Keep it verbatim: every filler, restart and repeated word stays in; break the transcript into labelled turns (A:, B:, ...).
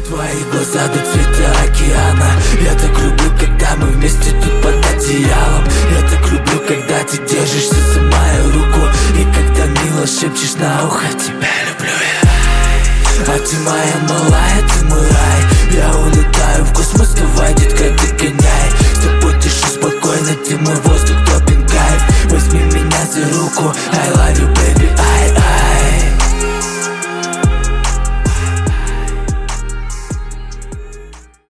A: Твои глаза до цвета океана. Я так люблю, когда мы вместе тут под одеялом. Я так люблю, когда ты держишься за мою руку и когда мило шепчешь на ухо: тебя люблю я. А ты моя малая, ты мой рай. Я улетаю в космос, давай, детка, ты гоняй. С тобой дышу спокойно, ты мой воздух, топин кайф. Возьми меня за руку, I love you, baby.